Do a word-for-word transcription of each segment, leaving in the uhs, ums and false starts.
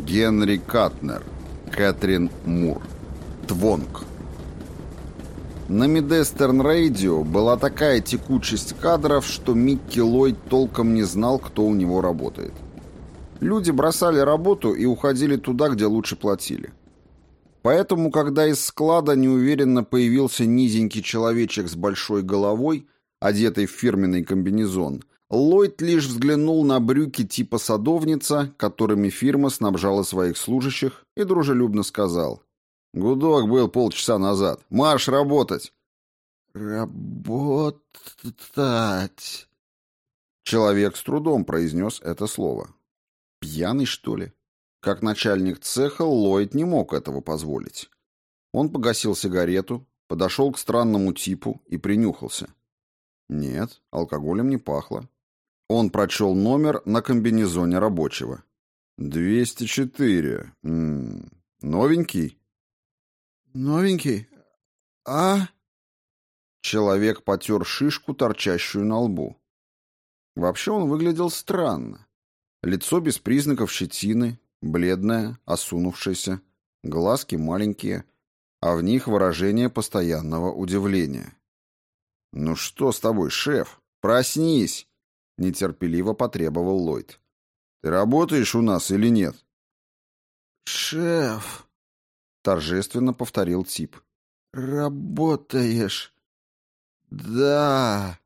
Генри Катнер. Кэтрин Мур. Твонг. На Мидестерн Радио была такая текучесть кадров, что Микки Ллойд толком не знал, кто у него работает. Люди бросали работу и уходили туда, где лучше платили. Поэтому, когда из склада неуверенно появился низенький человечек с большой головой, одетый в фирменный комбинезон, Ллойд лишь взглянул на брюки типа садовница, которыми фирма снабжала своих служащих, и дружелюбно сказал: «Гудок был полчаса назад. Марш работать!» «Работать...» Человек с трудом произнес это слово. Пьяный, что ли? Как начальник цеха, Ллойд не мог этого позволить. Он погасил сигарету, подошел к странному типу и принюхался. Нет, алкоголем не пахло. Он прочел номер на комбинезоне рабочего. «двести четыре. М-м, новенький?» «Новенький? А?» Человек потер шишку, торчащую на лбу. Вообще он выглядел странно. Лицо без признаков щетины, бледное, осунувшееся, глазки маленькие, а в них выражение постоянного удивления. «Ну что с тобой, шеф? Проснись!» — нетерпеливо потребовал Ллойд. «Ты работаешь у нас или нет?» «Шеф!» — торжественно повторил тип. «Работаешь?» «Да,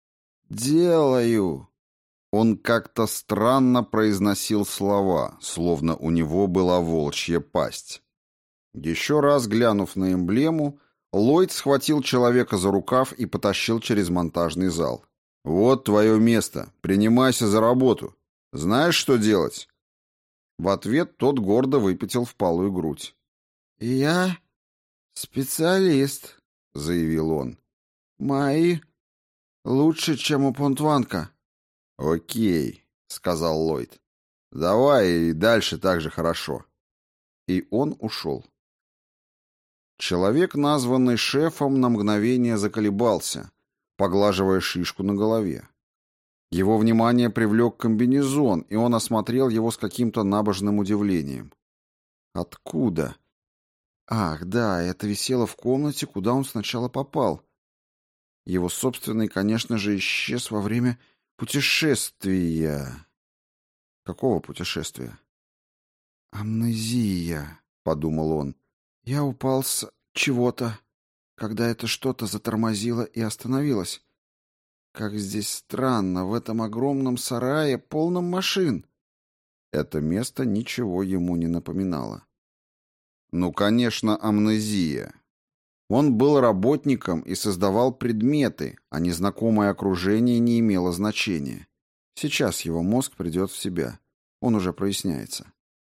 делаю». Он как-то странно произносил слова, словно у него была волчья пасть. Еще раз глянув на эмблему, Ллойд схватил человека за рукав и потащил через монтажный зал. «Вот твое место. Принимайся за работу. Знаешь, что делать?» В ответ тот гордо выпятил впалую грудь. «Я специалист», — заявил он. «Мои лучше, чем у Понтванка». «Окей», — сказал Ллойд. «Давай и дальше так же хорошо». И он ушел. Человек, названный шефом, на мгновение заколебался, поглаживая шишку на голове. Его внимание привлек комбинезон, и он осмотрел его с каким-то набожным удивлением. Откуда? Ах, да, это висело в комнате, куда он сначала попал. Его собственный, конечно же, исчез во время путешествия. Какого путешествия? «Амнезия», — подумал он. «Я упал с чего-то, когда это что-то затормозило и остановилось. Как здесь странно, в этом огромном сарае, полном машин». Это место ничего ему не напоминало. Ну, конечно, амнезия. Он был работником и создавал предметы, а незнакомое окружение не имело значения. Сейчас его мозг придет в себя. Он уже проясняется.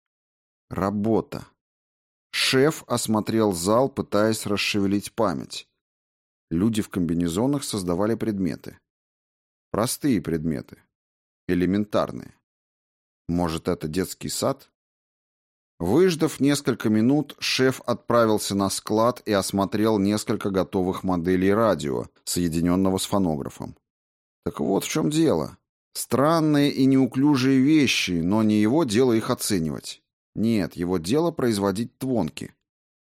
Работа. Шеф осмотрел зал, пытаясь расшевелить память. Люди в комбинезонах создавали предметы. Простые предметы. Элементарные. Может, это детский сад? Выждав несколько минут, шеф отправился на склад и осмотрел несколько готовых моделей радио, соединенного с фонографом. Так вот в чем дело. Странные и неуклюжие вещи, но не его дело их оценивать. Нет, его дело производить твонки.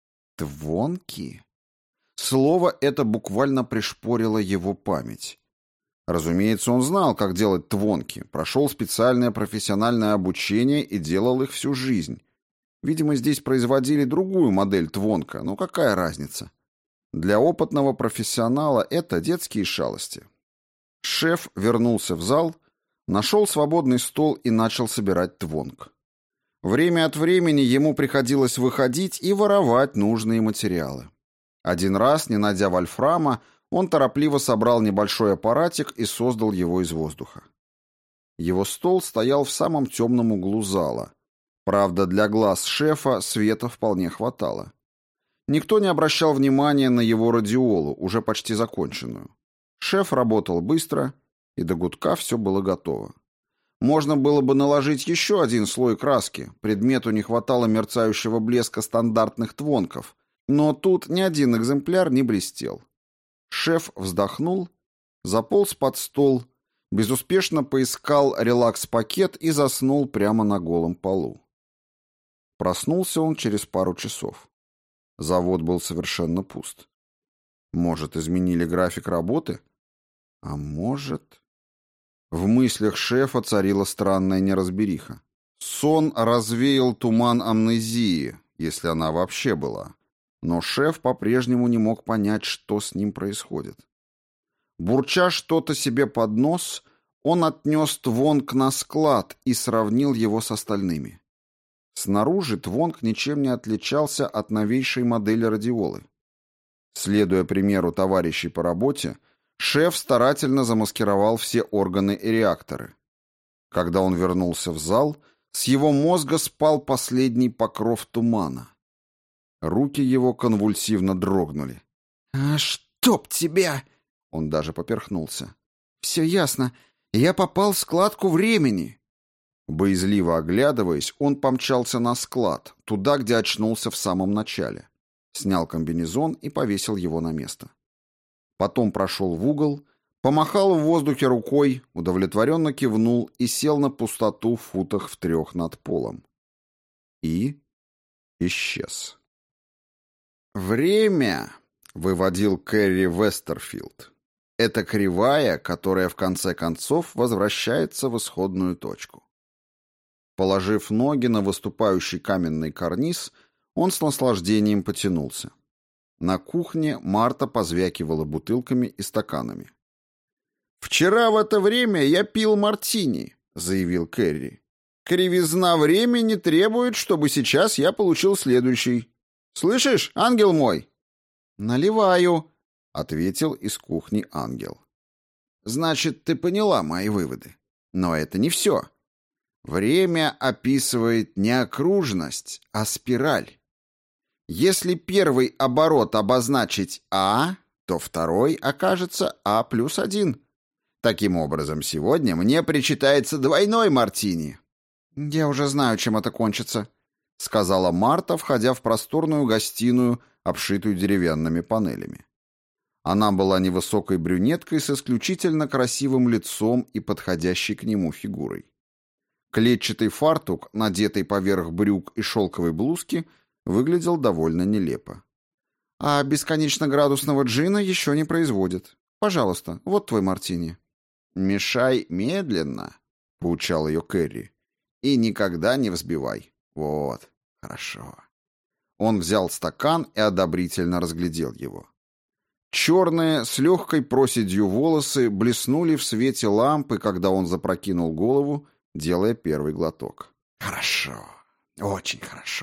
Твонки? Слово это буквально пришпорило его память. Разумеется, он знал, как делать твонки, прошел специальное профессиональное обучение и делал их всю жизнь. Видимо, здесь производили другую модель твонка, но какая разница? Для опытного профессионала это детские шалости. Шеф вернулся в зал, нашел свободный стол и начал собирать твонк. Время от времени ему приходилось выходить и воровать нужные материалы. Один раз, не найдя вольфрама, он торопливо собрал небольшой аппаратик и создал его из воздуха. Его стол стоял в самом темном углу зала. Правда, для глаз шефа света вполне хватало. Никто не обращал внимания на его радиолу, уже почти законченную. Шеф работал быстро, и до гудка все было готово. Можно было бы наложить еще один слой краски, предмету не хватало мерцающего блеска стандартных твонков, но тут ни один экземпляр не блестел. Шеф вздохнул, заполз под стол, безуспешно поискал релакс-пакет и заснул прямо на голом полу. Проснулся он через пару часов. Завод был совершенно пуст. Может, изменили график работы? А может... В мыслях шефа царила странная неразбериха. Сон развеял туман амнезии, если она вообще была. Но шеф по-прежнему не мог понять, что с ним происходит. Бурча что-то себе под нос, он отнес Твонг на склад и сравнил его с остальными. Снаружи Твонг ничем не отличался от новейшей модели радиолы. Следуя примеру товарищей по работе, шеф старательно замаскировал все органы и реакторы. Когда он вернулся в зал, с его мозга спал последний покров тумана. Руки его конвульсивно дрогнули. «А чтоб тебя!» Он даже поперхнулся. «Все ясно. Я попал в складку времени». Боязливо оглядываясь, он помчался на склад, туда, где очнулся в самом начале. Снял комбинезон и повесил его на место. Потом прошел в угол, помахал в воздухе рукой, удовлетворенно кивнул и сел на пустоту в футах в трех над полом. И исчез. «Время», — выводил Кэрри Вестерфилд, — «это кривая, которая в конце концов возвращается в исходную точку». Положив ноги на выступающий каменный карниз, он с наслаждением потянулся. На кухне Марта позвякивала бутылками и стаканами. «Вчера в это время я пил мартини», — заявил Кэрри. «Кривизна времени требует, чтобы сейчас я получил следующий. Слышишь, ангел мой?» «Наливаю», — ответил из кухни ангел. «Значит, ты поняла мои выводы. Но это не все. Время описывает не окружность, а спираль. Если первый оборот обозначить А, то второй окажется А плюс один. Таким образом, сегодня мне причитается двойной мартини». «Я уже знаю, чем это кончится», — сказала Марта, входя в просторную гостиную, обшитую деревянными панелями. Она была невысокой брюнеткой с исключительно красивым лицом и подходящей к нему фигурой. Клетчатый фартук, надетый поверх брюк и шелковой блузки, выглядел довольно нелепо. «А бесконечно-градусного джина еще не производят. Пожалуйста, вот твой мартини». «Мешай медленно», — поучал ее Кэрри, — «и никогда не взбивай. Вот, хорошо». Он взял стакан и одобрительно разглядел его. Черные, с легкой проседью волосы блеснули в свете лампы, когда он запрокинул голову, делая первый глоток. «Хорошо, очень хорошо».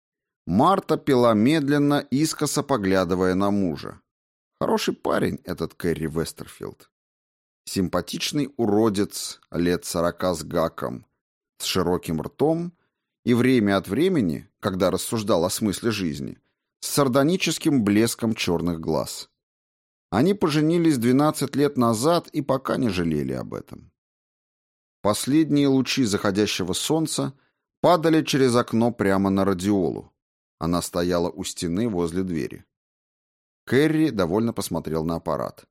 Марта пила медленно, искоса поглядывая на мужа. Хороший парень этот Кэрри Вестерфилд. Симпатичный уродец, лет сорока с гаком, с широким ртом и время от времени, когда рассуждал о смысле жизни, с сардоническим блеском черных глаз. Они поженились двенадцать лет назад и пока не жалели об этом. Последние лучи заходящего солнца падали через окно прямо на радиолу. Она стояла у стены возле двери. Кэрри довольно посмотрел на аппарат.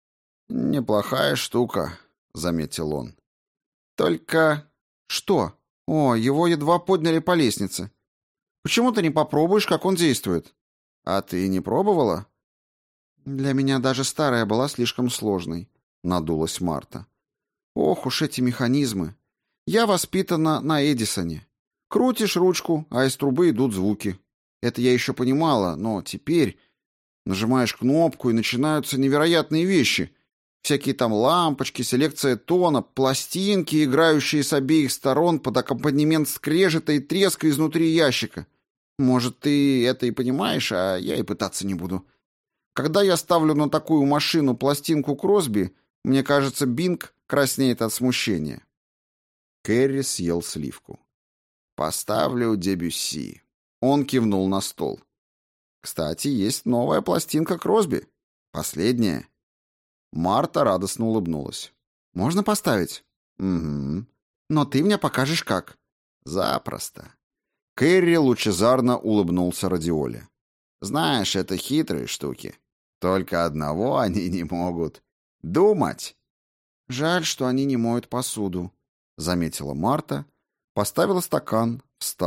«Неплохая штука», — заметил он. «Только...» «Что? О, его едва подняли по лестнице. Почему ты не попробуешь, как он действует?» «А ты не пробовала?» «Для меня даже старая была слишком сложной», — надулась Марта. «Ох уж эти механизмы. Я воспитана на Эдисоне. Крутишь ручку, а из трубы идут звуки. Это я еще понимала, но теперь нажимаешь кнопку, и начинаются невероятные вещи. Всякие там лампочки, селекция тона, пластинки, играющие с обеих сторон под аккомпанемент скрежета и треска изнутри ящика. Может, ты это и понимаешь, а я и пытаться не буду. Когда я ставлю на такую машину пластинку Кросби, мне кажется, Бинг краснеет от смущения». Кэрри съел сливку. «Поставлю Дебюсси». Он кивнул на стол. «Кстати, есть новая пластинка Кросби. Последняя». Марта радостно улыбнулась. «Можно поставить?» «Угу. Но ты мне покажешь, как». «Запросто». Кэрри лучезарно улыбнулся радиоле. «Знаешь, это хитрые штуки. Только одного они не могут. Думать». «Жаль, что они не моют посуду», — заметила Марта, поставила стакан, встала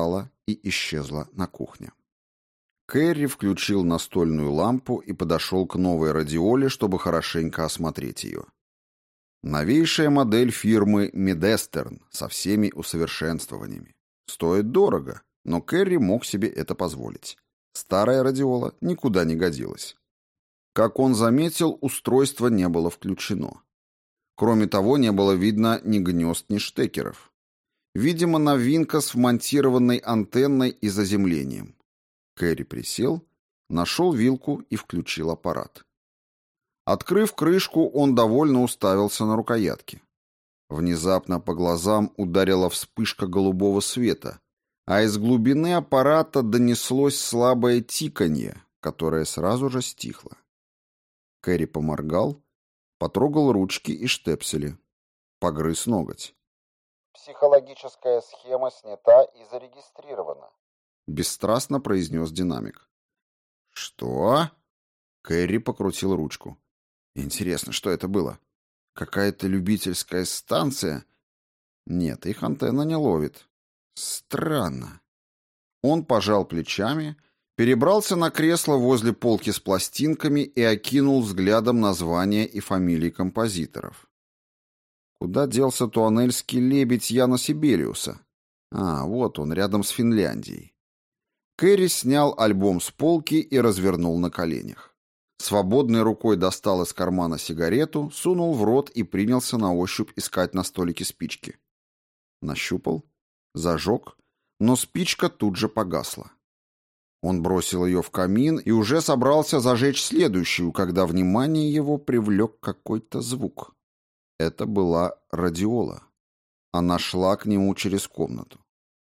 и исчезла на кухне. Кэрри включил настольную лампу и подошел к новой радиоле, чтобы хорошенько осмотреть ее. Новейшая модель фирмы Мидестерн со всеми усовершенствованиями. Стоит дорого, но Кэрри мог себе это позволить. Старая радиола никуда не годилась. Как он заметил, устройство не было включено. Кроме того, не было видно ни гнезд, ни штекеров. Видимо, новинка с вмонтированной антенной и заземлением. Кэрри присел, нашел вилку и включил аппарат. Открыв крышку, он довольно уставился на рукоятки. Внезапно по глазам ударила вспышка голубого света, а из глубины аппарата донеслось слабое тиканье, которое сразу же стихло. Кэрри поморгал, потрогал ручки и штепсели, погрыз ноготь. «Психологическая схема снята и зарегистрирована», — бесстрастно произнес динамик. «Что?» — Кэрри покрутил ручку. «Интересно, что это было? Какая-то любительская станция?» «Нет, их антенна не ловит. Странно». Он пожал плечами, перебрался на кресло возле полки с пластинками и окинул взглядом названия и фамилии композиторов. Куда делся туанельский лебедь Яна Сибелиуса? А, вот он, рядом с Финляндией. Кэрри снял альбом с полки и развернул на коленях. Свободной рукой достал из кармана сигарету, сунул в рот и принялся на ощупь искать на столике спички. Нащупал, зажег, но спичка тут же погасла. Он бросил ее в камин и уже собрался зажечь следующую, когда внимание его привлек какой-то звук. Это была радиола. Она шла к нему через комнату.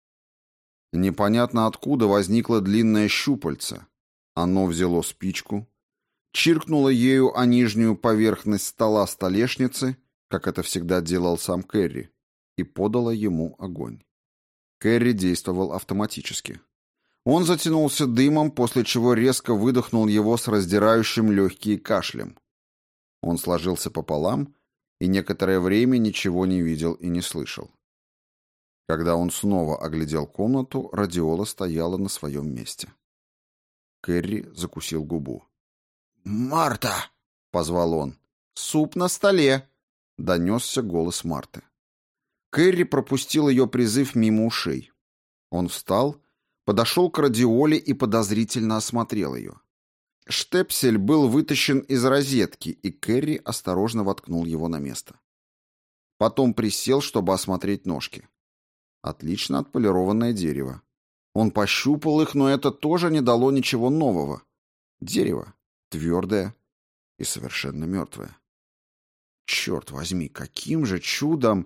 Непонятно откуда возникло длинное щупальце. Оно взяло спичку, чиркнуло ею о нижнюю поверхность стола столешницы, как это всегда делал сам Кэрри, и подало ему огонь. Кэрри действовал автоматически. Он затянулся дымом, после чего резко выдохнул его с раздирающим легкие кашлем. Он сложился пополам и некоторое время ничего не видел и не слышал. Когда он снова оглядел комнату, радиола стояла на своем месте. Кэрри закусил губу. «Марта!» — позвал он. «Суп на столе!» — донесся голос Марты. Кэрри пропустил ее призыв мимо ушей. Он встал, подошел к радиоле и подозрительно осмотрел ее. Штепсель был вытащен из розетки, и Кэрри осторожно воткнул его на место. Потом присел, чтобы осмотреть ножки. Отлично отполированное дерево. Он пощупал их, но это тоже не дало ничего нового. Дерево твердое и совершенно мертвое. Черт возьми, каким же чудом...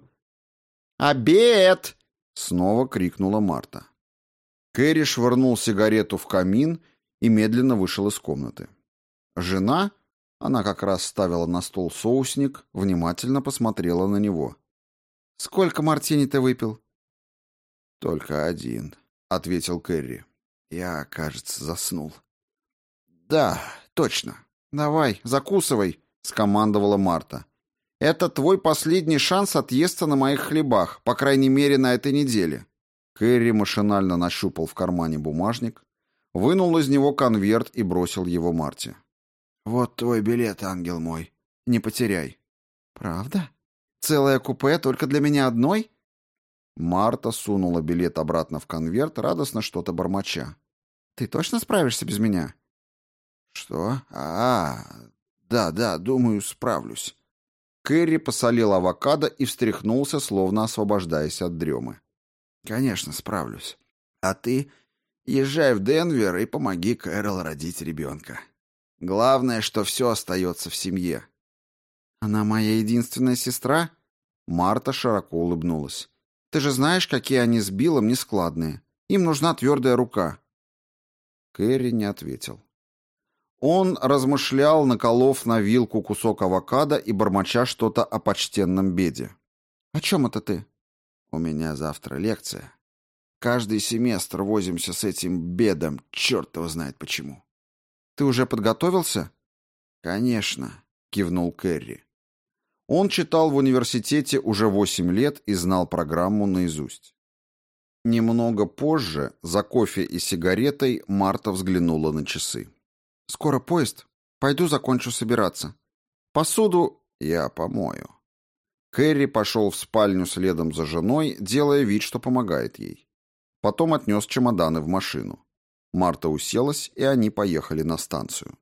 «Обед!» — снова крикнула Марта. Кэрри швырнул сигарету в камин и медленно вышел из комнаты. Жена, она как раз ставила на стол соусник, внимательно посмотрела на него. «Сколько мартини ты выпил?» «Только один», — ответил Кэрри. «Я, кажется, заснул». «Да, точно. Давай, закусывай», — скомандовала Марта. «Это твой последний шанс отъесться на моих хлебах, по крайней мере, на этой неделе». Кэрри машинально нащупал в кармане бумажник, вынул из него конверт и бросил его Марте. «Вот твой билет, ангел мой. Не потеряй». «Правда? Целое купе только для меня одной?» Марта сунула билет обратно в конверт, радостно что-то бормоча. «Ты точно справишься без меня?» «Что? А, да, да, думаю, справлюсь». Кэрри посолил авокадо и встряхнулся, словно освобождаясь от дремы. «Конечно, справлюсь. А ты езжай в Денвер и помоги Кэрол родить ребенка. Главное, что все остается в семье». «Она моя единственная сестра?» Марта широко улыбнулась. «Ты же знаешь, какие они с Биллом нескладные. Им нужна твердая рука». Кэрри не ответил. Он размышлял, наколов на вилку кусок авокадо и бормоча что-то о почтенном беде. «О чем это ты?» «У меня завтра лекция. Каждый семестр возимся с этим бедом, черт его знает почему». «Ты уже подготовился?» «Конечно», — кивнул Кэрри. Он читал в университете уже восемь лет и знал программу наизусть. Немного позже, за кофе и сигаретой, Марта взглянула на часы. «Скоро поезд. Пойду закончу собираться. Посуду я помою». Кэрри пошел в спальню следом за женой, делая вид, что помогает ей. Потом отнес чемоданы в машину. Марта уселась, и они поехали на станцию.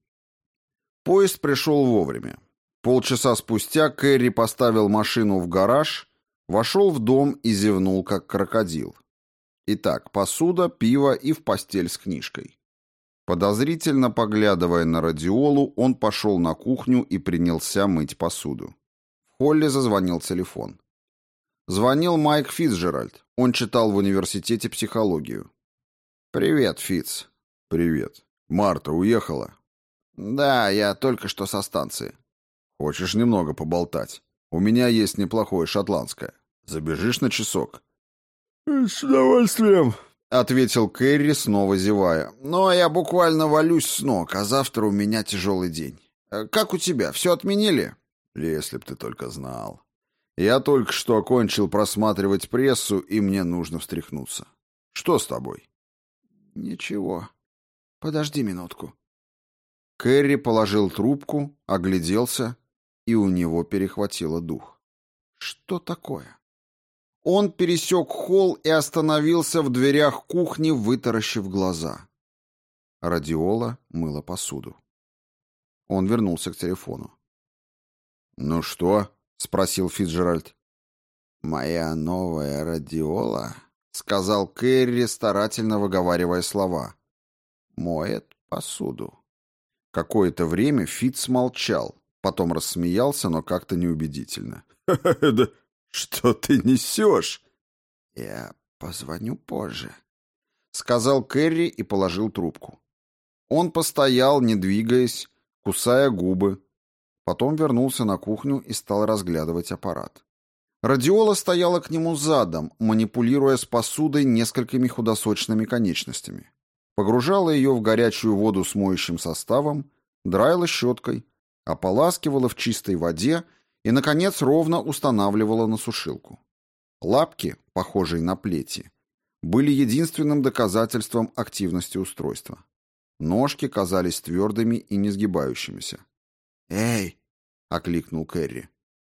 Поезд пришел вовремя. Полчаса спустя Кэрри поставил машину в гараж, вошел в дом и зевнул, как крокодил. Итак, посуда, пиво и в постель с книжкой. Подозрительно поглядывая на радиолу, он пошел на кухню и принялся мыть посуду. В холле зазвонил телефон. Звонил Майк Фицджеральд. Он читал в университете психологию. «Привет, Фиц». «Привет. Марта уехала?» «Да, я только что со станции». «Хочешь немного поболтать? У меня есть неплохое шотландское. Забежишь на часок?» «С удовольствием», — ответил Кэрри, снова зевая. «Но я буквально валюсь с ног, а завтра у меня тяжелый день. Как у тебя, все отменили?» «Если б ты только знал. Я только что окончил просматривать прессу, и мне нужно встряхнуться. Что с тобой?» «Ничего. Подожди минутку». Кэрри положил трубку, огляделся, и у него перехватило дух. «Что такое?» Он пересек холл и остановился в дверях кухни, вытаращив глаза. Радиола мыла посуду. Он вернулся к телефону. «Ну что?» — спросил Фицджеральд. «Моя новая радиола», — сказал Кэрри, старательно выговаривая слова, — «моет посуду». Какое-то время Фитц молчал, потом рассмеялся, но как-то неубедительно. «Да что ты несешь?» «Я позвоню позже», — сказал Кэрри и положил трубку. Он постоял, не двигаясь, кусая губы. Потом вернулся на кухню и стал разглядывать аппарат. Радиола стояла к нему задом, манипулируя с посудой несколькими худосочными конечностями. Погружала ее в горячую воду с моющим составом, драила щеткой, ополаскивала в чистой воде и, наконец, ровно устанавливала на сушилку. Лапки, похожие на плети, были единственным доказательством активности устройства. Ножки казались твердыми и не сгибающимися. «Эй!» — окликнул Кэрри.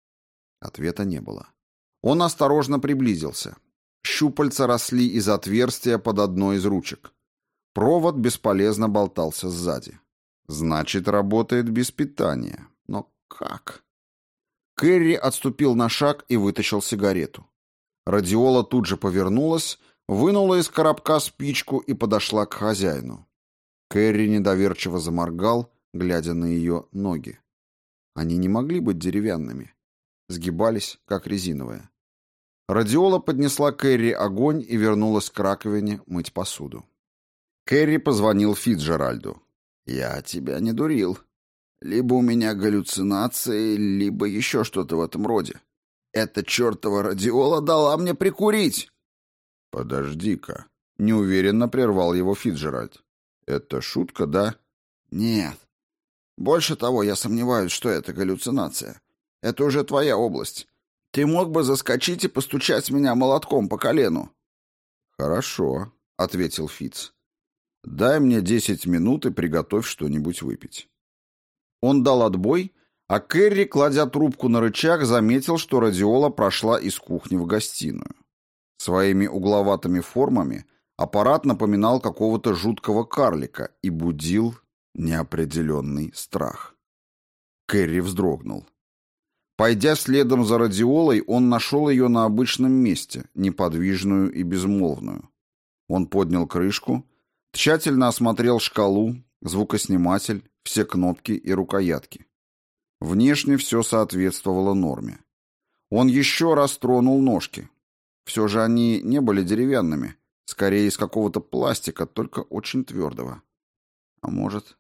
Ответа не было. Он осторожно приблизился. Щупальца росли из отверстия под одной из ручек. Провод бесполезно болтался сзади. Значит, работает без питания. Но как? Кэрри отступил на шаг и вытащил сигарету. Радиола тут же повернулась, вынула из коробка спичку и подошла к хозяину. Кэрри недоверчиво заморгал, глядя на ее ноги. Они не могли быть деревянными. Сгибались, как резиновые. Радиола поднесла Кэрри огонь и вернулась к раковине мыть посуду. Кэрри позвонил Фицджеральду. «Я тебя не дурил. Либо у меня галлюцинации, либо еще что-то в этом роде. Эта чертова радиола дала мне прикурить!» «Подожди-ка», — неуверенно прервал его Фицджеральд. «Это шутка, да?» «Нет. Больше того, я сомневаюсь, что это галлюцинация. Это уже твоя область. Ты мог бы заскочить и постучать меня молотком по колену». «Хорошо», — ответил Фиц. «Дай мне десять минут и приготовь что-нибудь выпить». Он дал отбой, а Кэрри, кладя трубку на рычаг, заметил, что радиола прошла из кухни в гостиную. Своими угловатыми формами аппарат напоминал какого-то жуткого карлика и будил неопределенный страх. Кэрри вздрогнул. Пойдя следом за радиолой, он нашел ее на обычном месте, неподвижную и безмолвную. Он поднял крышку, тщательно осмотрел шкалу, звукосниматель, все кнопки и рукоятки. Внешне все соответствовало норме. Он еще раз тронул ножки. Все же они не были деревянными, скорее из какого-то пластика, только очень твердого. А может...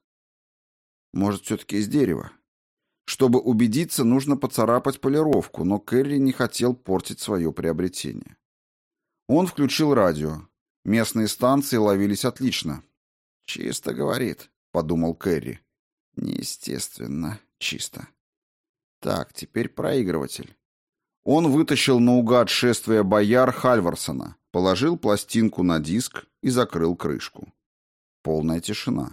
Может, все-таки из дерева? Чтобы убедиться, нужно поцарапать полировку, но Кэрри не хотел портить свое приобретение. Он включил радио. Местные станции ловились отлично. «Чисто, — говорит, — подумал Кэрри. Неестественно чисто. Так, теперь проигрыватель». Он вытащил наугад «Шествие бояр» Хальварсона, положил пластинку на диск и закрыл крышку. Полная тишина.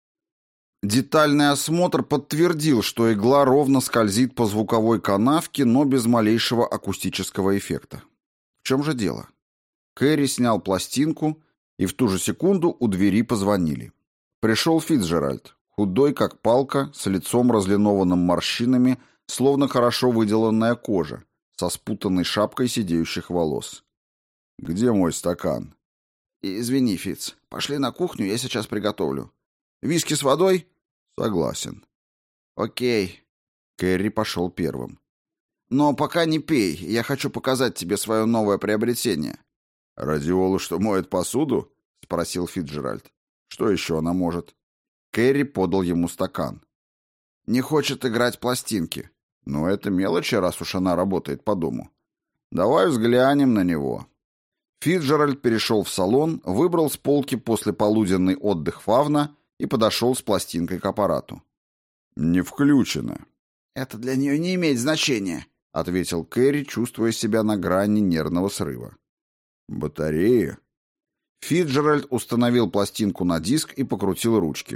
Детальный осмотр подтвердил, что игла ровно скользит по звуковой канавке, но без малейшего акустического эффекта. В чем же дело? Кэрри снял пластинку, и в ту же секунду у двери позвонили. Пришел Фицджеральд, худой как палка, с лицом разлинованным морщинами, словно хорошо выделанная кожа, со спутанной шапкой сидеющих волос. «Где мой стакан?» «Извини, Фиц, пошли на кухню, я сейчас приготовлю. Виски с водой?» «Согласен». «Окей». Кэрри пошел первым. «Но пока не пей, я хочу показать тебе свое новое приобретение». «Радиола, что моет посуду?» — спросил Фицджеральд. «Что еще она может?» Кэрри подал ему стакан. «Не хочет играть пластинки». «Ну, это мелочи, раз уж она работает по дому. Давай взглянем на него». Фицджеральд перешел в салон, выбрал с полки послеполуденный отдых фавна и подошел с пластинкой к аппарату. «Не включено». «Это для нее не имеет значения», — ответил Кэрри, чувствуя себя на грани нервного срыва. «Батарея?» Фицджеральд установил пластинку на диск и покрутил ручки.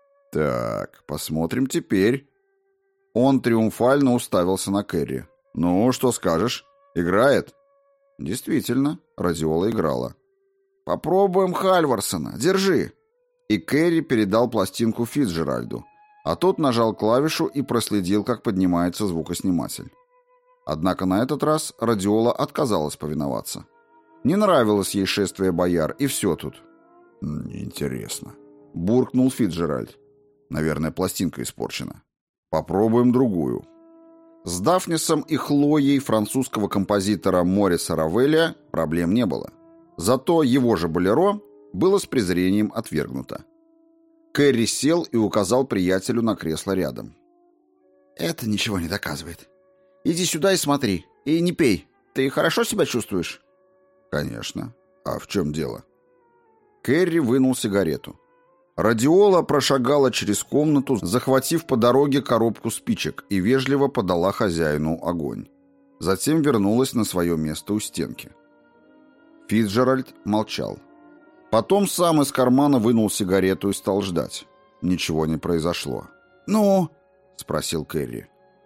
«Так, посмотрим теперь». Он триумфально уставился на Кэрри. «Ну, что скажешь? Играет?» Действительно, радиола играла. «Попробуем Хальварсона. Держи». И Кэрри передал пластинку Фицджеральду, а тот нажал клавишу и проследил, как поднимается звукосниматель. Однако на этот раз радиола отказалась повиноваться. Не нравилось ей шествие бояр, и все тут. «Интересно», — буркнул Фицджеральд. «Наверное, пластинка испорчена. Попробуем другую». С Дафнисом и Хлоей французского композитора Мориса Равеля проблем не было. Зато его же «Болеро» было с презрением отвергнуто. Кэрри сел и указал приятелю на кресло рядом. «Это ничего не доказывает. Иди сюда и смотри. И не пей. Ты хорошо себя чувствуешь?» «Конечно. А в чем дело?» Кэрри вынул сигарету. Радиола прошагала через комнату, захватив по дороге коробку спичек, и вежливо подала хозяину огонь. Затем вернулась на свое место у стенки. Фицджеральд молчал. Потом сам из кармана вынул сигарету и стал ждать. Ничего не произошло. «Ну?» — спросил Кэрри.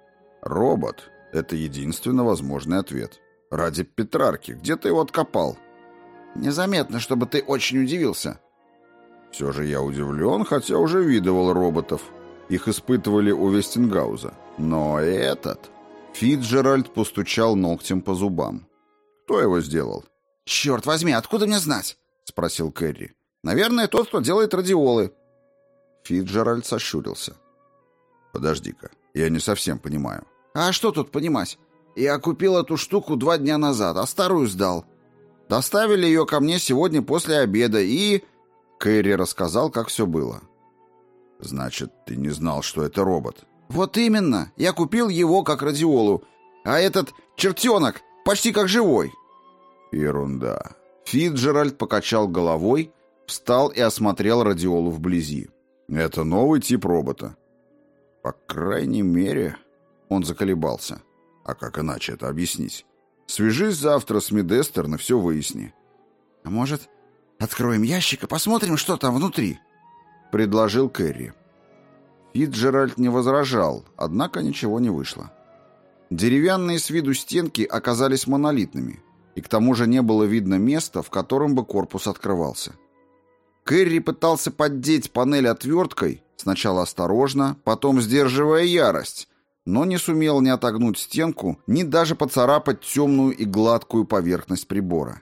«Робот — это единственно возможный ответ. Ради Петрарки, где ты его откопал?» «Незаметно, чтобы ты очень удивился». «Все же я удивлен, хотя уже видывал роботов. Их испытывали у Вестингауза. Но этот...» Фицджеральд постучал ногтем по зубам. «Кто его сделал?» «Черт возьми, откуда мне знать?» — спросил Кэрри. «Наверное, тот, кто делает радиолы». Фицджеральд сощурился. «Подожди-ка, я не совсем понимаю». «А что тут понимать? Я купил эту штуку два дня назад, а старую сдал. Доставили ее ко мне сегодня после обеда и...» Кэрри рассказал, как все было. «Значит, ты не знал, что это робот?» «Вот именно. Я купил его как радиолу, а этот чертенок почти как живой». «Ерунда». Фицджеральд покачал головой, встал и осмотрел радиолу вблизи. «Это новый тип робота». «По крайней мере...» Он заколебался. «А как иначе это объяснить? Свяжись завтра с Мидестерн и все выясни». «А может, откроем ящик и посмотрим, что там внутри?» — предложил Кэрри. Фицджеральд не возражал, однако ничего не вышло. Деревянные с виду стенки оказались монолитными, и к тому же не было видно места, в котором бы корпус открывался. Кэрри пытался поддеть панель отверткой, сначала осторожно, потом сдерживая ярость, но не сумел ни отогнуть стенку, ни даже поцарапать темную и гладкую поверхность прибора.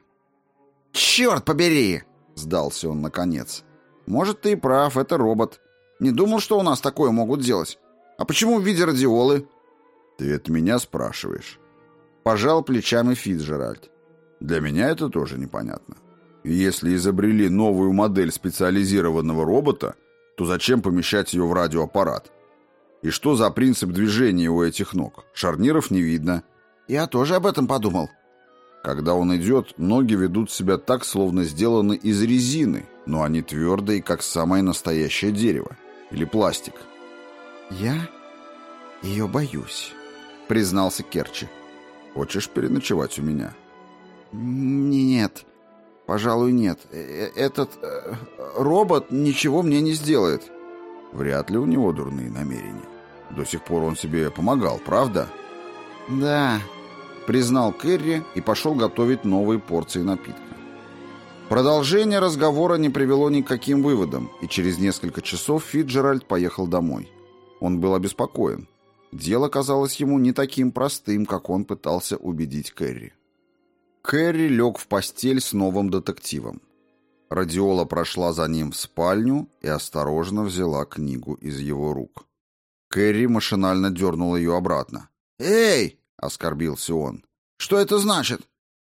«Черт побери!» — сдался он наконец. «Может, ты и прав, это робот. Не думал, что у нас такое могут делать. А почему в виде радиолы?» «Ты это меня спрашиваешь?» Пожал плечами Фицджеральд. «Для меня это тоже непонятно. Если изобрели новую модель специализированного робота, то зачем помещать ее в радиоаппарат? И что за принцип движения у этих ног? Шарниров не видно». «Я тоже об этом подумал». Когда он идет, ноги ведут себя так, словно сделаны из резины, но они твердые, как самое настоящее дерево. Или пластик. «Я ее боюсь», — признался Керчи. «Хочешь переночевать у меня?» «Нет, Пожалуй, нет. Э, Этот э, робот ничего мне не сделает. Вряд ли у него дурные намерения. До сих пор он себе помогал, правда? Да, Признал Кэрри и пошел готовить новые порции напитка. Продолжение разговора не привело ни к каким выводам, и через несколько часов Фицджеральд поехал домой. Он был обеспокоен. Дело казалось ему не таким простым, как он пытался убедить Кэрри. Кэрри лег в постель с новым детективом. Радиола прошла за ним в спальню и осторожно взяла книгу из его рук. Кэрри машинально дернул ее обратно. «Эй!» — оскорбился он. «Что это значит?»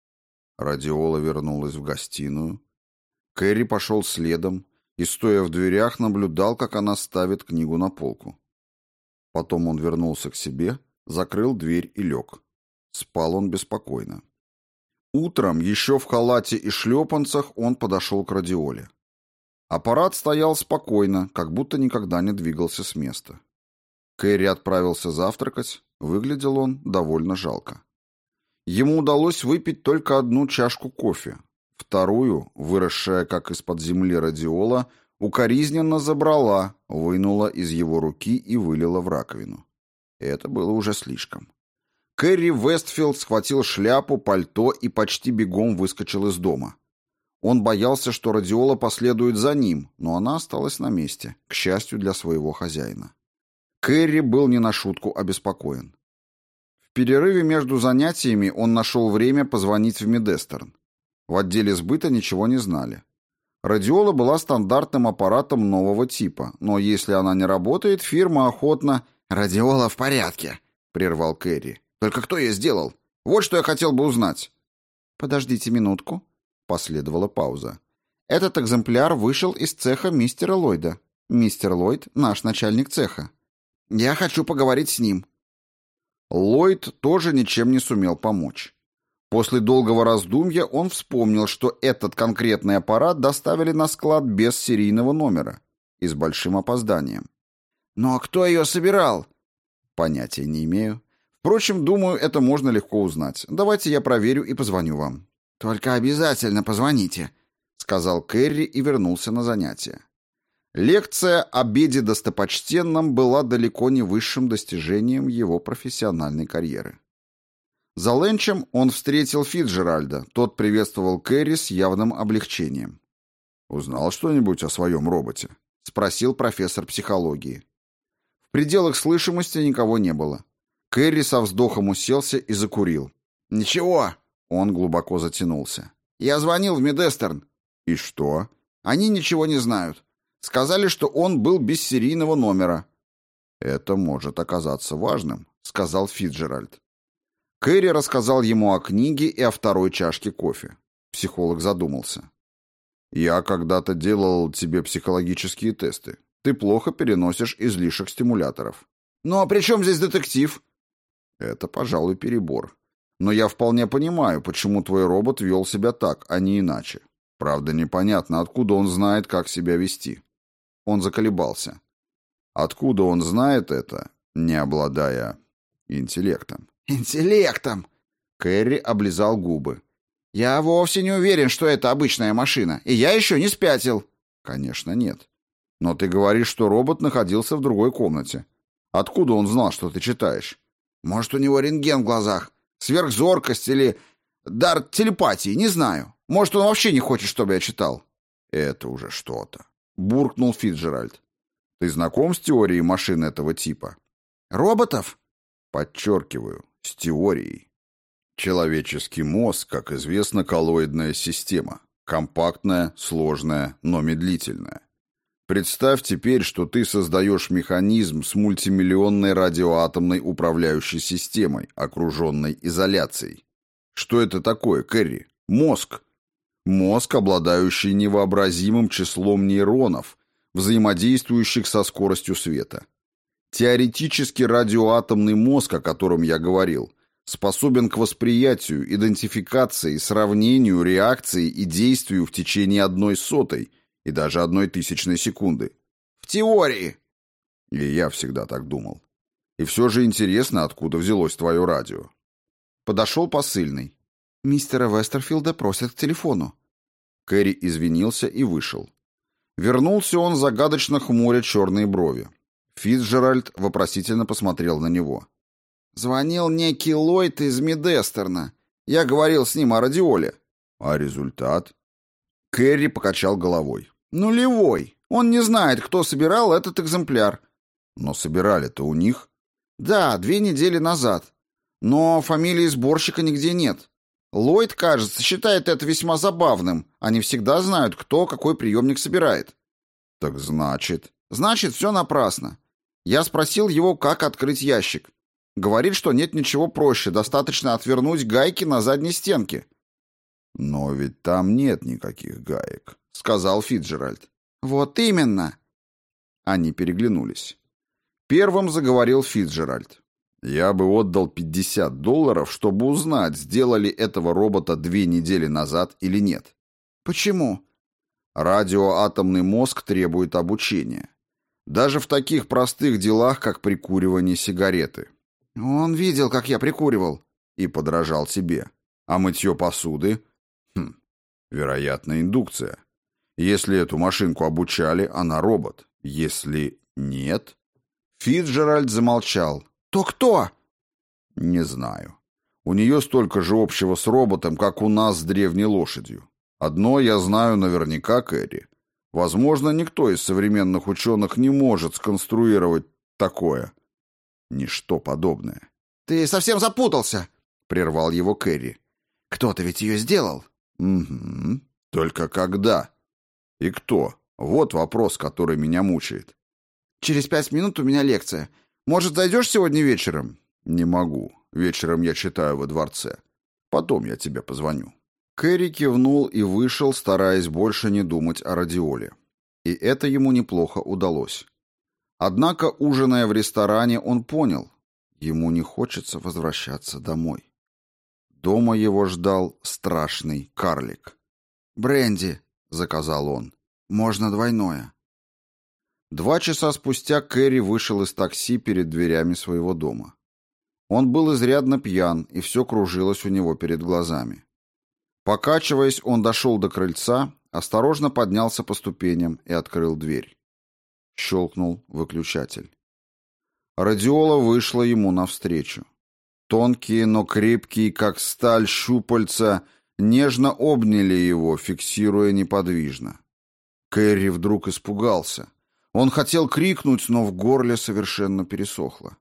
Радиола вернулась в гостиную. Кэрри пошел следом и, стоя в дверях, наблюдал, как она ставит книгу на полку. Потом он вернулся к себе, закрыл дверь и лег. Спал он беспокойно. Утром, еще в халате и шлепанцах, он подошел к радиоле. Аппарат стоял спокойно, как будто никогда не двигался с места. Кэрри отправился завтракать. Выглядел он довольно жалко. Ему удалось выпить только одну чашку кофе. Вторую, выросшая как из-под земли радиола, укоризненно забрала, вынула из его руки и вылила в раковину. Это было уже слишком. Кэрри Вестфилд схватил шляпу, пальто и почти бегом выскочил из дома. Он боялся, что радиола последует за ним, но она осталась на месте, к счастью для своего хозяина. Кэрри был не на шутку обеспокоен. В перерыве между занятиями он нашел время позвонить в Мидестерн. В отделе сбыта ничего не знали. Радиола была стандартным аппаратом нового типа, но если она не работает, фирма охотно... «Радиола в порядке», — прервал Кэрри. «Только кто ее сделал? Вот что я хотел бы узнать». «Подождите минутку», — последовала пауза. «Этот экземпляр вышел из цеха мистера Ллойда. Мистер Ллойд — наш начальник цеха. Я хочу поговорить с ним». Ллойд тоже ничем не сумел помочь. После долгого раздумья он вспомнил, что этот конкретный аппарат доставили на склад без серийного номера и с большим опозданием. «Но кто ее собирал?» «Понятия не имею. Впрочем, думаю, это можно легко узнать. Давайте я проверю и позвоню вам». «Только обязательно позвоните», — сказал Кэрри и вернулся на занятия. Лекция о беде достопочтенном была далеко не высшим достижением его профессиональной карьеры. За ленчем он встретил Фицджеральда, тот приветствовал Кэрри с явным облегчением. «Узнал что-нибудь о своем роботе?» — спросил профессор психологии. В пределах слышимости никого не было. Кэрри со вздохом уселся и закурил. «Ничего!» — он глубоко затянулся. «Я звонил в Мидестерн». «И что?» «Они ничего не знают. Сказали, что он был без серийного номера». «Это может оказаться важным», — сказал Фицджеральд. Кэрри рассказал ему о книге и о второй чашке кофе. Психолог задумался. «Я когда-то делал тебе психологические тесты. Ты плохо переносишь излишек стимуляторов». «Ну а при чем здесь детектив?» «Это, пожалуй, перебор. Но я вполне понимаю, почему твой робот вел себя так, а не иначе. Правда, непонятно, откуда он знает, как себя вести». Он заколебался. Откуда он знает это, не обладая интеллектом? «Интеллектом!» Кэрри облизал губы. «Я вовсе не уверен, что это обычная машина, и я еще не спятил». «Конечно, нет. Но ты говоришь, что робот находился в другой комнате. Откуда он знал, что ты читаешь?» «Может, у него рентген в глазах, сверхзоркость или дар телепатии, не знаю. Может, он вообще не хочет, чтобы я читал». «Это уже что-то», — буркнул Фицджеральд. «Ты знаком с теорией машин этого типа?» «Роботов?» «Подчеркиваю, с теорией. Человеческий мозг, как известно, коллоидная система. Компактная, сложная, но медлительная. Представь теперь, что ты создаешь механизм с мультимиллионной радиоатомной управляющей системой, окруженной изоляцией. Что это такое, Кэрри? Мозг. Мозг, обладающий невообразимым числом нейронов, взаимодействующих со скоростью света. Теоретически радиоатомный мозг, о котором я говорил, способен к восприятию, идентификации, сравнению, реакции и действию в течение одной сотой и даже одной тысячной секунды. В теории. И я всегда так думал. И все же интересно, откуда взялось твое радио. Подошел посыльный. «Мистера Вестерфилда просят к телефону». Кэрри извинился и вышел. Вернулся он, загадочно хмуря черные брови. Фицджеральд вопросительно посмотрел на него. «Звонил некий Ллойд из Мидестерна. Я говорил с ним о радиоле». «А результат?» Кэрри покачал головой. «Нулевой. Он не знает, кто собирал этот экземпляр». «Но собирали-то у них?» «Да, две недели назад. Но фамилии сборщика нигде нет. Ллойд, кажется, считает это весьма забавным. Они всегда знают, кто какой приемник собирает». «Так значит...» «Значит, все напрасно. Я спросил его, как открыть ящик. Говорит, что нет ничего проще, достаточно отвернуть гайки на задней стенке». «Но ведь там нет никаких гаек», — сказал Фицджеральд. «Вот именно». Они переглянулись. Первым заговорил Фицджеральд. «Я бы отдал пятьдесят долларов, чтобы узнать, сделали этого робота две недели назад или нет». «Почему?» «Радиоатомный мозг требует обучения. Даже в таких простых делах, как прикуривание сигареты». «Он видел, как я прикуривал». И подражал себе. «А мытье посуды?» «Хм, вероятно, индукция. Если эту машинку обучали, она робот. Если нет...» Фицджеральд замолчал. «То кто?» «Не знаю. У нее столько же общего с роботом, как у нас с древней лошадью. Одно я знаю наверняка, Кэрри. Возможно, никто из современных ученых не может сконструировать такое. Ничто подобное». «Ты совсем запутался», — прервал его Кэрри. «Кто-то ведь ее сделал». «Угу. Только когда? И кто? Вот вопрос, который меня мучает». «Через пять минут у меня лекция. Может, зайдешь сегодня вечером?» «Не могу. Вечером я читаю во дворце. Потом я тебе позвоню». Кэрри кивнул и вышел, стараясь больше не думать о радиоле. И это ему неплохо удалось. Однако, ужиная в ресторане, он понял, ему не хочется возвращаться домой. Дома его ждал страшный карлик. «Бренди», — заказал он, — «можно двойное». Два часа спустя Кэрри вышел из такси перед дверями своего дома. Он был изрядно пьян, и все кружилось у него перед глазами. Покачиваясь, он дошел до крыльца, осторожно поднялся по ступеням и открыл дверь. Щелкнул выключатель. Радиола вышла ему навстречу. Тонкие, но крепкие, как сталь, щупальца нежно обняли его, фиксируя неподвижно. Кэрри вдруг испугался. Он хотел крикнуть, но в горле совершенно пересохло.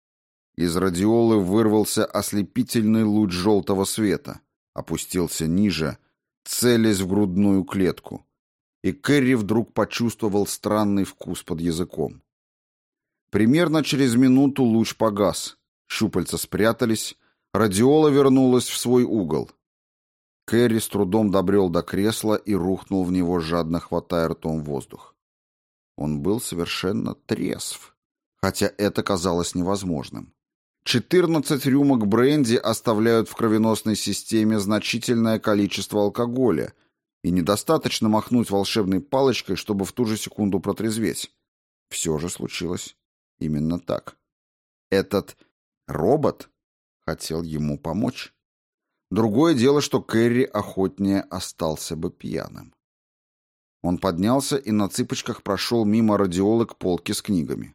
Из радиолы вырвался ослепительный луч желтого света, опустился ниже, целясь в грудную клетку, и Кэрри вдруг почувствовал странный вкус под языком. Примерно через минуту луч погас, щупальца спрятались, радиола вернулась в свой угол. Кэрри с трудом добрел до кресла и рухнул в него, жадно хватая ртом воздух. Он был совершенно трезв, хотя это казалось невозможным. четырнадцать рюмок бренди оставляют в кровеносной системе значительное количество алкоголя, и недостаточно махнуть волшебной палочкой, чтобы в ту же секунду протрезветь. Все же случилось именно так. Этот робот хотел ему помочь. Другое дело, что Кэрри охотнее остался бы пьяным. Он поднялся и на цыпочках прошел мимо радиолы к полке с книгами.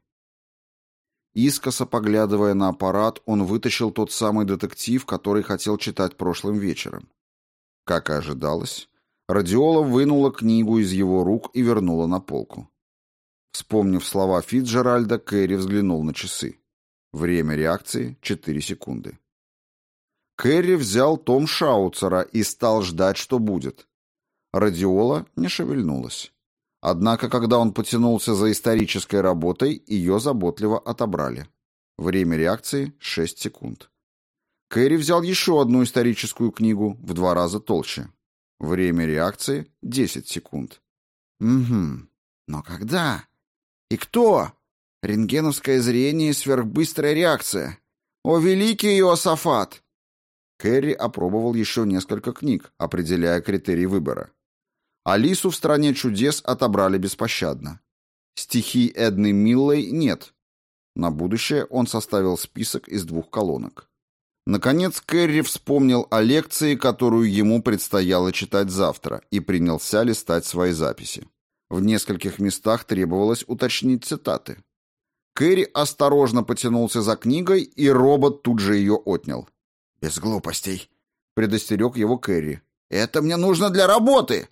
Искоса поглядывая на аппарат, он вытащил тот самый детектив, который хотел читать прошлым вечером. Как и ожидалось, радиола вынула книгу из его рук и вернула на полку. Вспомнив слова Фицджеральда, Кэрри взглянул на часы. Время реакции — четыре секунды. Кэрри взял том Шауцера и стал ждать, что будет. Радиола не шевельнулась. Однако, когда он потянулся за исторической работой, ее заботливо отобрали. Время реакции — шесть секунд. Кэрри взял еще одну историческую книгу, в два раза толще. Время реакции — десять секунд. Угу. Но когда? И кто? Рентгеновское зрение и сверхбыстрая реакция. О, великий Иосафат! Кэрри опробовал еще несколько книг, определяя критерий выбора. «Алису в стране чудес» отобрали беспощадно. Стихи Эдны Миллей нет. На будущее он составил список из двух колонок. Наконец Кэрри вспомнил о лекции, которую ему предстояло читать завтра, и принялся листать свои записи. В нескольких местах требовалось уточнить цитаты. Кэрри осторожно потянулся за книгой, и робот тут же ее отнял. «Без глупостей», — предостерег его Кэрри. «Это мне нужно для работы!»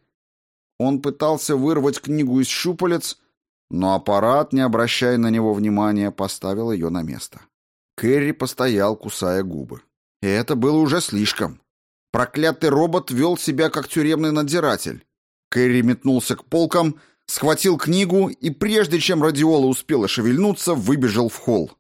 Он пытался вырвать книгу из щупалец, но аппарат, не обращая на него внимания, поставил ее на место. Кэрри постоял, кусая губы. И это было уже слишком. Проклятый робот вел себя как тюремный надзиратель. Кэрри метнулся к полкам, схватил книгу и, прежде чем радиола успела шевельнуться, выбежал в холл.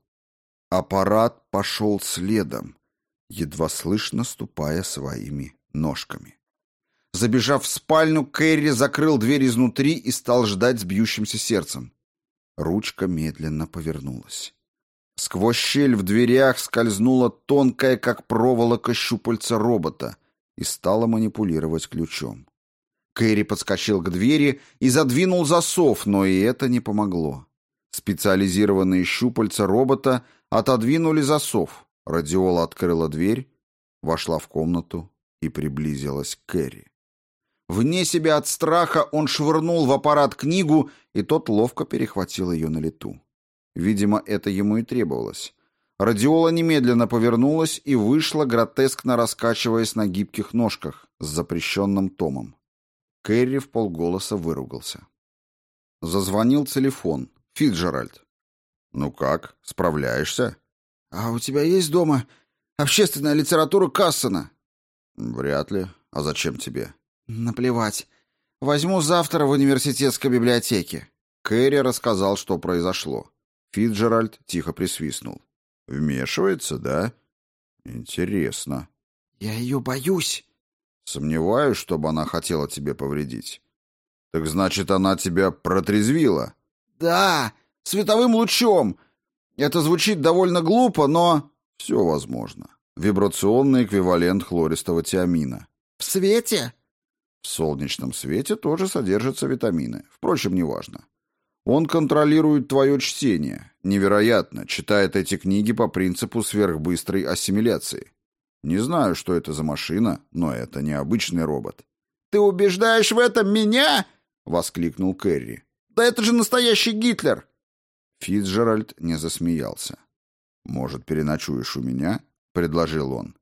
Аппарат пошел следом, едва слышно ступая своими ножками. Забежав в спальню, Кэрри закрыл дверь изнутри и стал ждать с бьющимся сердцем. Ручка медленно повернулась. Сквозь щель в дверях скользнула тонкая, как проволока, щупальца робота и стала манипулировать ключом. Кэрри подскочил к двери и задвинул засов, но и это не помогло. Специализированные щупальца робота отодвинули засов. Радиола открыла дверь, вошла в комнату и приблизилась к Кэрри. Вне себя от страха он швырнул в аппарат книгу, и тот ловко перехватил ее на лету. Видимо, это ему и требовалось. Радиола немедленно повернулась и вышла, гротескно раскачиваясь на гибких ножках с запрещенным томом. Кэрри вполголоса выругался. Зазвонил телефон. Фицджеральд. «Ну как, справляешься?» «А у тебя есть дома общественная литература Кассена?» «Вряд ли. А зачем тебе?» «Наплевать. Возьму завтра в университетской библиотеке». Кэрри рассказал, что произошло. Фицджеральд тихо присвистнул. «Вмешивается, да? Интересно». «Я ее боюсь». «Сомневаюсь, чтобы она хотела тебе повредить». «Так значит, она тебя протрезвила?» «Да, световым лучом. Это звучит довольно глупо, но...» «Все возможно. Вибрационный эквивалент хлористого тиамина». «В свете?» «В солнечном свете тоже содержатся витамины. Впрочем, неважно. Он контролирует твое чтение. Невероятно, читает эти книги по принципу сверхбыстрой ассимиляции. Не знаю, что это за машина, но это необычный робот». «Ты убеждаешь в этом меня?» — воскликнул Кэрри. «Да это же настоящий Гитлер!» Фицджеральд не засмеялся. «Может, переночуешь у меня?» — предложил он.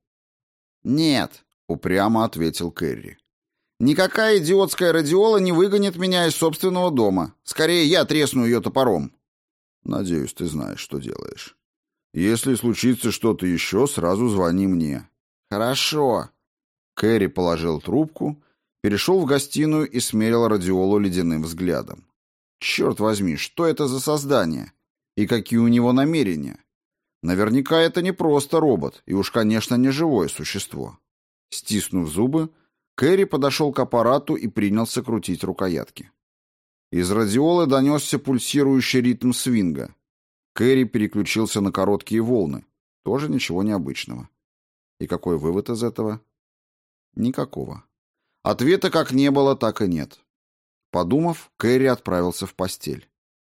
«Нет», — упрямо ответил Кэрри. «Никакая идиотская радиола не выгонит меня из собственного дома. Скорее, я тресну ее топором». «Надеюсь, ты знаешь, что делаешь. Если случится что-то еще, сразу звони мне». «Хорошо». Кэрри положил трубку, перешел в гостиную и смерил радиолу ледяным взглядом. Черт возьми, что это за создание? И какие у него намерения? Наверняка это не просто робот, и уж, конечно, не живое существо. Стиснув зубы, Кэрри подошел к аппарату и принялся крутить рукоятки. Из радиолы донесся пульсирующий ритм свинга. Кэрри переключился на короткие волны. Тоже ничего необычного. И какой вывод из этого? Никакого. Ответа как не было, так и нет. Подумав, Кэрри отправился в постель.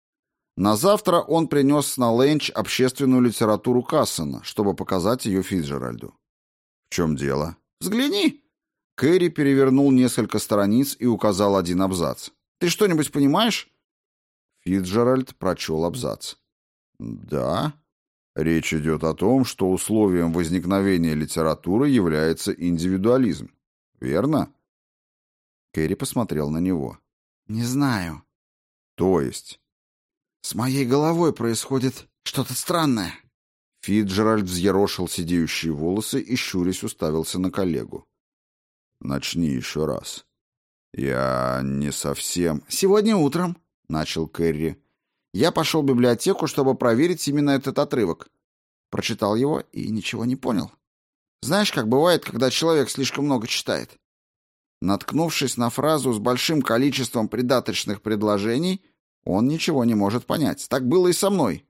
На завтра он принес на ленч общественную литературу Кассена, чтобы показать ее Фицджеральду. «В чем дело?» «Взгляни!» Кэрри перевернул несколько страниц и указал один абзац. «Ты что-нибудь понимаешь?» Фицджеральд прочел абзац. «Да. Речь идет о том, что условием возникновения литературы является индивидуализм. Верно?» Кэрри посмотрел на него. «Не знаю». «То есть?» «С моей головой происходит что-то странное». Фицджеральд взъерошил сидеющие волосы и, щурясь, уставился на коллегу. «Начни еще раз». «Я не совсем...» «Сегодня утром», — начал Кэрри, — «я пошел в библиотеку, чтобы проверить именно этот отрывок. Прочитал его и ничего не понял. Знаешь, как бывает, когда человек слишком много читает? Наткнувшись на фразу с большим количеством придаточных предложений, он ничего не может понять. Так было и со мной».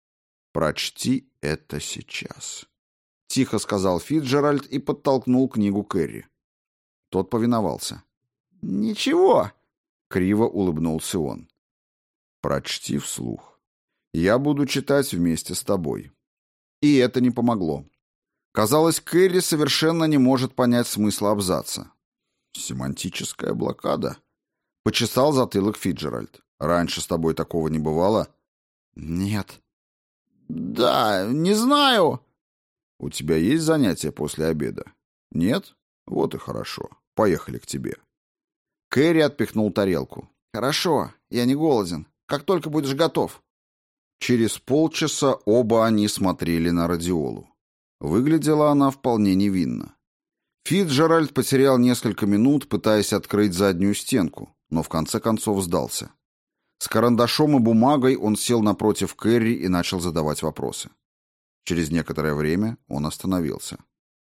«Прочти это сейчас», — тихо сказал Фицджеральд и подтолкнул книгу Кэрри. Тот повиновался. «Ничего», — криво улыбнулся он. «Прочти вслух. Я буду читать вместе с тобой». И это не помогло. Казалось, Кэрри совершенно не может понять смысла абзаца. «Семантическая блокада?» — почесал затылок Фиджеральд. «Раньше с тобой такого не бывало?» «Нет». «Да, не знаю». «У тебя есть занятия после обеда?» «Нет? Вот и хорошо. Поехали к тебе». Кэрри отпихнул тарелку. «Хорошо, я не голоден. Как только будешь готов». Через полчаса оба они смотрели на радиолу. Выглядела она вполне невинно. Фицджеральд потерял несколько минут, пытаясь открыть заднюю стенку, но в конце концов сдался. С карандашом и бумагой он сел напротив Кэрри и начал задавать вопросы. Через некоторое время он остановился.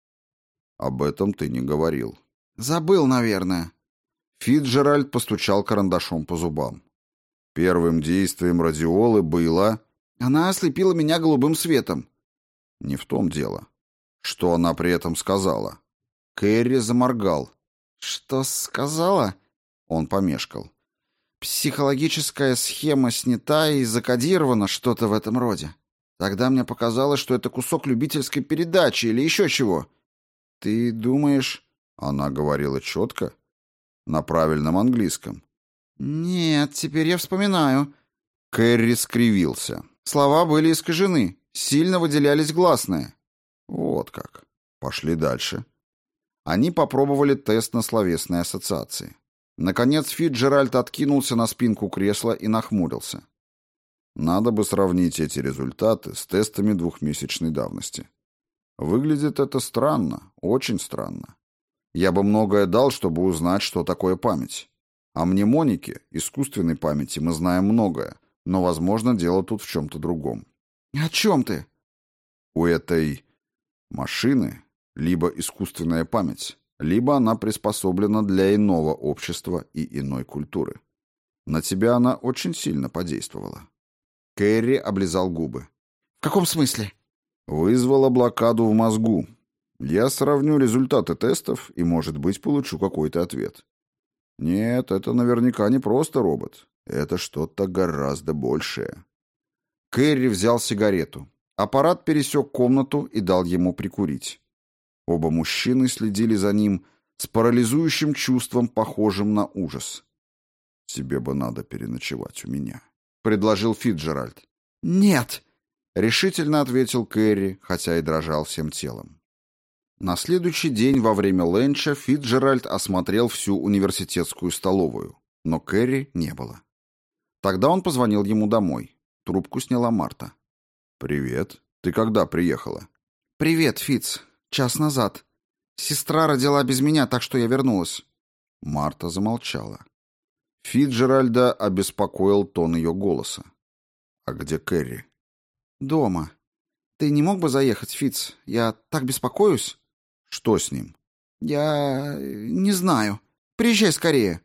«Об этом ты не говорил». «Забыл, наверное». Фицджеральд постучал карандашом по зубам. Первым действием радиолы было... Она ослепила меня голубым светом. Не в том дело. Что она при этом сказала? Кэрри заморгал. «Что сказала?» Он помешкал. «Психологическая схема снята и закодирована, что-то в этом роде. Тогда мне показалось, что это кусок любительской передачи или еще чего. Ты думаешь...» Она говорила четко, на правильном английском. «Нет, теперь я вспоминаю». Кэрри скривился. Слова были искажены, сильно выделялись гласные. Вот как. Пошли дальше. Они попробовали тест на словесные ассоциации. Наконец Фицджеральд откинулся на спинку кресла и нахмурился. Надо бы сравнить эти результаты с тестами двухмесячной давности. Выглядит это странно, очень странно. Я бы многое дал, чтобы узнать, что такое память. О мнемонике, искусственной памяти, мы знаем многое, но, возможно, дело тут в чем-то другом. «О чем ты?» У этой машины либо искусственная память, либо она приспособлена для иного общества и иной культуры. На тебя она очень сильно подействовала». Кэрри облизал губы. «В каком смысле?» «Вызвала блокаду в мозгу. Я сравню результаты тестов и, может быть, получу какой-то ответ. Нет, это наверняка не просто робот. Это что-то гораздо большее». Кэрри взял сигарету. Аппарат пересек комнату и дал ему прикурить. Оба мужчины следили за ним с парализующим чувством, похожим на ужас. «Тебе бы надо переночевать у меня», — предложил Фицджеральд. «Нет», — решительно ответил Кэрри, хотя и дрожал всем телом. На следующий день во время ленча Фицджеральд осмотрел всю университетскую столовую, но Кэрри не было. Тогда он позвонил ему домой. Трубку сняла Марта. «Привет. Ты когда приехала?» «Привет, Фиц. Час назад. Сестра родила без меня, так что я вернулась». Марта замолчала. Фицджеральда обеспокоил тон ее голоса. «А где Кэрри?» «Дома. Ты не мог бы заехать, Фиц? Я так беспокоюсь». «Что с ним?» «Я... не знаю. Приезжай скорее».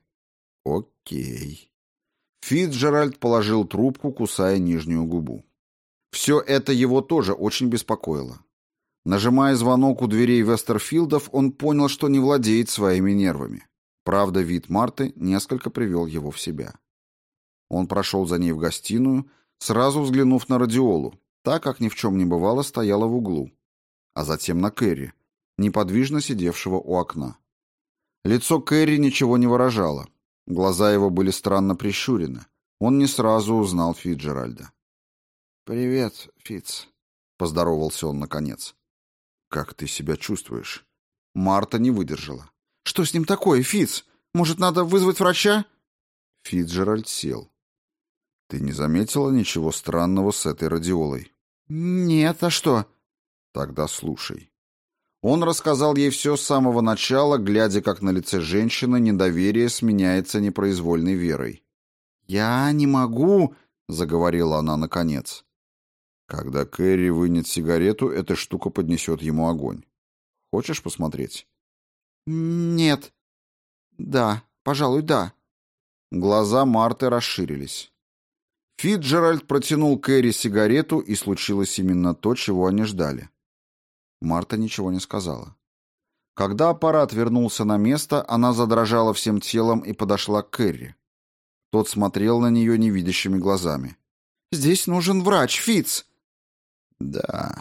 «Окей». Фицджеральд положил трубку, кусая нижнюю губу. Все это его тоже очень беспокоило. Нажимая звонок у дверей Вестерфилдов, он понял, что не владеет своими нервами. Правда, вид Марты несколько привел его в себя. Он прошел за ней в гостиную, сразу взглянув на радиолу, так как ни в чем не бывало стояла в углу, а затем на Кэрри, неподвижно сидевшего у окна. Лицо Кэрри ничего не выражало. Глаза его были странно прищурены. Он не сразу узнал Фицджеральда. «Привет, Фиц», — поздоровался он наконец. «Как ты себя чувствуешь?» Марта не выдержала. «Что с ним такое, Фиц? Может, надо вызвать врача?» Фицджеральд сел. «Ты не заметила ничего странного с этой радиолой?» «Нет, а что?» «Тогда слушай». Он рассказал ей все с самого начала, глядя, как на лице женщины недоверие сменяется непроизвольной верой. «Я не могу», — заговорила она наконец. «Когда Кэрри вынет сигарету, эта штука поднесет ему огонь. Хочешь посмотреть?» «Нет». «Да, пожалуй, да». Глаза Марты расширились. Фицджеральд протянул Кэрри сигарету, и случилось именно то, чего они ждали. Марта ничего не сказала. Когда аппарат вернулся на место, она задрожала всем телом и подошла к Кэрри. Тот смотрел на нее невидящими глазами. «Здесь нужен врач, Фиц!» «Да».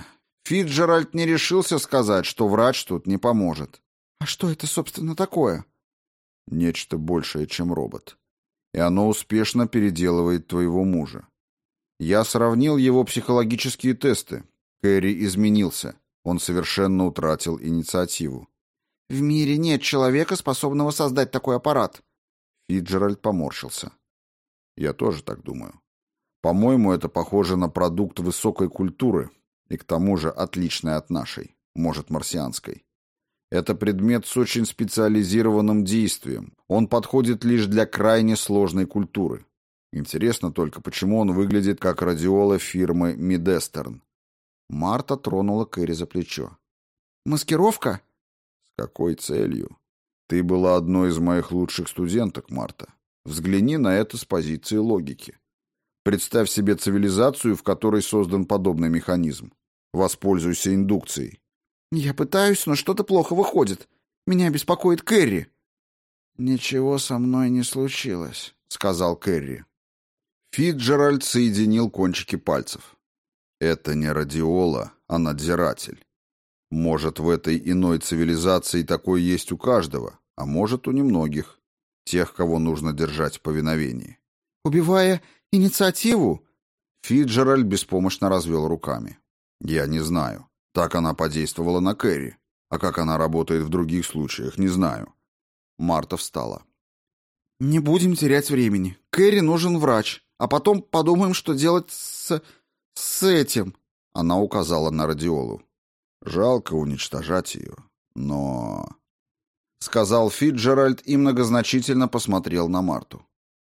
Фицджеральд не решился сказать, что врач тут не поможет. «А что это, собственно, такое?» «Нечто большее, чем робот. И оно успешно переделывает твоего мужа. Я сравнил его психологические тесты. Кэрри изменился. Он совершенно утратил инициативу». «В мире нет человека, способного создать такой аппарат». Фицджеральд поморщился. «Я тоже так думаю. По-моему, это похоже на продукт высокой культуры, и к тому же отличной от нашей, может, марсианской. Это предмет с очень специализированным действием. Он подходит лишь для крайне сложной культуры. Интересно только, почему он выглядит как радиола фирмы Мидестерн». Марта тронула Кэрри за плечо. «Маскировка?» «С какой целью? Ты была одной из моих лучших студенток, Марта. Взгляни на это с позиции логики. Представь себе цивилизацию, в которой создан подобный механизм. Воспользуйся индукцией». «Я пытаюсь, но что-то плохо выходит. Меня беспокоит Кэрри». «Ничего со мной не случилось», — сказал Кэрри. Фицджеральд соединил кончики пальцев. «Это не радиола, а надзиратель. Может, в этой иной цивилизации такой есть у каждого, а может, у немногих. Тех, кого нужно держать в повиновении». «Убивая инициативу?» Фицджеральд беспомощно развел руками. «Я не знаю. Так она подействовала на Кэрри. А как она работает в других случаях, не знаю». Марта встала. «Не будем терять времени. Кэрри нужен врач. А потом подумаем, что делать с... с этим». Она указала на радиолу. «Жалко уничтожать ее, но...» Сказал Фицджеральд и многозначительно посмотрел на Марту.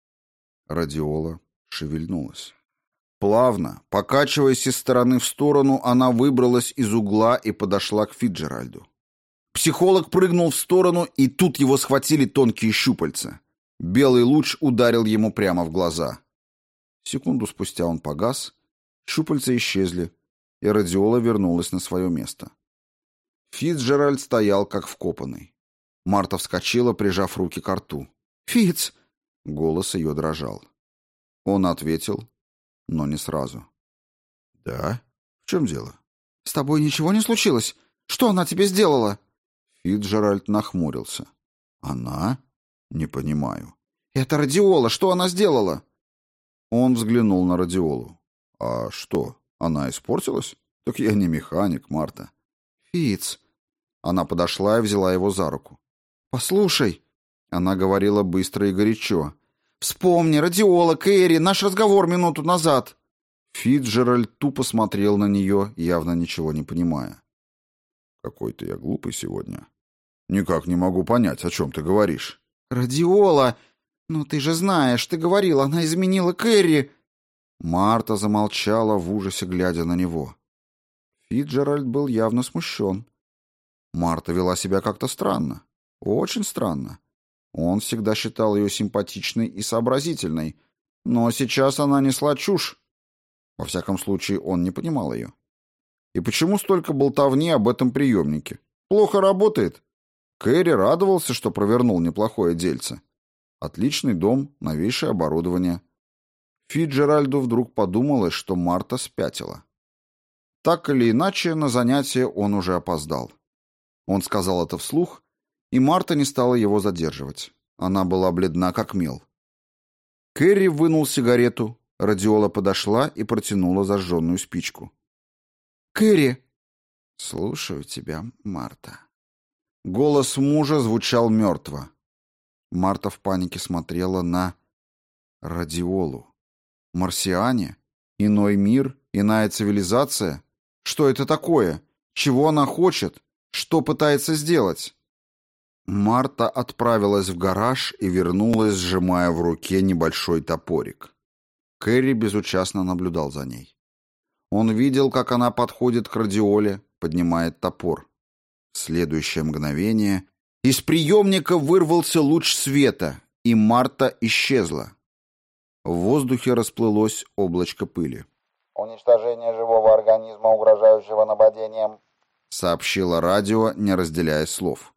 Радиола шевельнулась. Плавно, покачиваясь из стороны в сторону, она выбралась из угла и подошла к Фицджеральду. Психолог прыгнул в сторону, и тут его схватили тонкие щупальца. Белый луч ударил ему прямо в глаза. Секунду спустя он погас, щупальца исчезли, и радиола вернулась на свое место. Фицджеральд стоял как вкопанный. Марта вскочила, прижав руки к рту. «Фиц!» Голос ее дрожал. Он ответил, но не сразу. «Да? В чем дело?» «С тобой ничего не случилось? Что она тебе сделала?» Фицджеральд нахмурился. «Она? Не понимаю». «Это радиола. Что она сделала?» Он взглянул на радиолу. «А что, она испортилась? Так я не механик, Марта». «Фиц!» Она подошла и взяла его за руку. «Послушай!» Она говорила быстро и горячо. «Вспомни, радиола, Кэрри, наш разговор минуту назад!» Фицджеральд тупо смотрел на нее, явно ничего не понимая. «Какой-то я глупый сегодня. Никак не могу понять, о чем ты говоришь». «Радиола! Ну ты же знаешь, ты говорил, она изменила Кэрри!» Марта замолчала в ужасе, глядя на него. Фицджеральд был явно смущен. Марта вела себя как-то странно. Очень странно. Он всегда считал ее симпатичной и сообразительной, но сейчас она несла чушь. Во всяком случае, он не понимал ее. И почему столько болтовни об этом приемнике? Плохо работает. Кэрри радовался, что провернул неплохое дельце. Отличный дом, новейшее оборудование. Фицджеральду вдруг подумалось, что Марта спятила. Так или иначе, на занятие он уже опоздал. Он сказал это вслух, и Марта не стала его задерживать. Она была бледна, как мел. Кэрри вынул сигарету, радиола подошла и протянула зажженную спичку. «Кэрри!» «Слушаю тебя, Марта». Голос мужа звучал мертво. Марта в панике смотрела на радиолу. Марсиане? Иной мир? Иная цивилизация? Что это такое? Чего она хочет? Что пытается сделать? Марта отправилась в гараж и вернулась, сжимая в руке небольшой топорик. Кэрри безучастно наблюдал за ней. Он видел, как она подходит к радиоле, поднимает топор. В следующее мгновение из приемника вырвался луч света, и Марта исчезла. В воздухе расплылось облачко пыли. «Уничтожение живого организма, угрожающего нападением», — сообщило радио, не разделяя слов.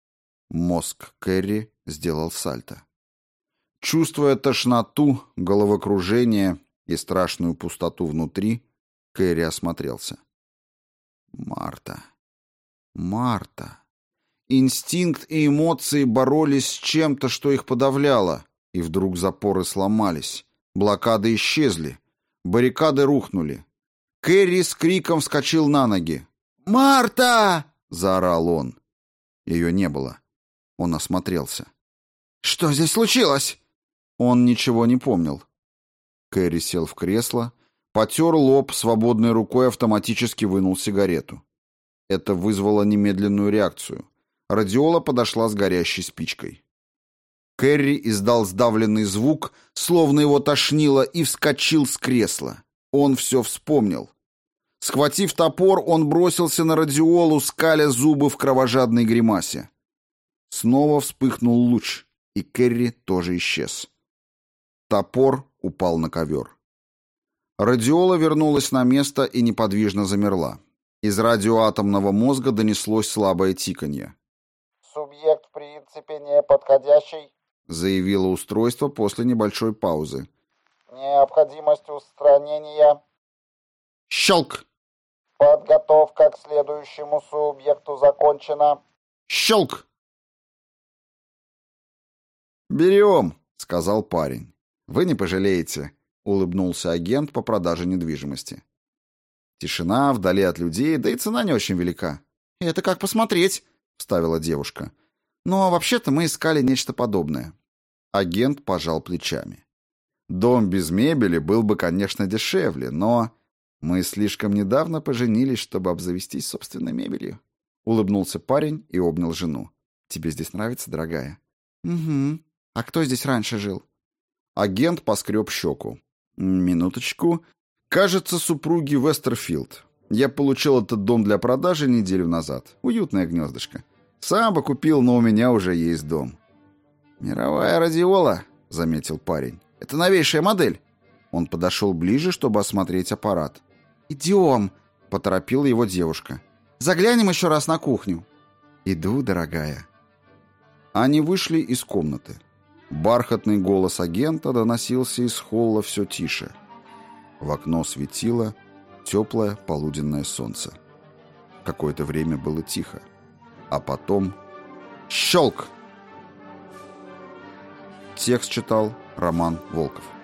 Мозг Кэрри сделал сальто. Чувствуя тошноту, головокружение и страшную пустоту внутри, Кэрри осмотрелся. Марта. Марта. Инстинкт и эмоции боролись с чем-то, что их подавляло, и вдруг запоры сломались. Блокады исчезли. Баррикады рухнули. Кэрри с криком вскочил на ноги. «Марта!» — заорал он. Ее не было. Он осмотрелся. «Что здесь случилось?» Он ничего не помнил. Кэрри сел в кресло, потер лоб, свободной рукой автоматически вынул сигарету. Это вызвало немедленную реакцию. Радиола подошла с горящей спичкой. Кэрри издал сдавленный звук, словно его тошнило, и вскочил с кресла. Он все вспомнил. Схватив топор, он бросился на радиолу, скаля зубы в кровожадной гримасе. Снова вспыхнул луч, и Кэрри тоже исчез. Топор упал на ковер. Радиола вернулась на место и неподвижно замерла. Из радиоатомного мозга донеслось слабое тиканье. «Субъект в принципе неподходящий», — заявило устройство после небольшой паузы. «Необходимость устранения». Щелк! «Подготовка к следующему субъекту закончена». Щелк! «Берем», — сказал парень. «Вы не пожалеете», — улыбнулся агент по продаже недвижимости. Тишина, вдали от людей, да и цена не очень велика. «Это как посмотреть», — вставила девушка. «Но вообще-то мы искали нечто подобное». Агент пожал плечами. «Дом без мебели был бы, конечно, дешевле, но мы слишком недавно поженились, чтобы обзавестись собственной мебелью». Улыбнулся парень и обнял жену. «Тебе здесь нравится, дорогая?» «Угу. А кто здесь раньше жил?» Агент поскреб щеку. «Минуточку. Кажется, супруги Вестерфилд. Я получил этот дом для продажи неделю назад. Уютное гнездышко. Сам бы купил, но у меня уже есть дом». «Мировая радиола», — заметил парень. «Это новейшая модель». Он подошел ближе, чтобы осмотреть аппарат. «Идем», — поторопила его девушка. «Заглянем еще раз на кухню». «Иду, дорогая». Они вышли из комнаты. Бархатный голос агента доносился из холла все тише. В окно светило теплое полуденное солнце. Какое-то время было тихо. А потом... Щелк! Текст читал Роман Волков.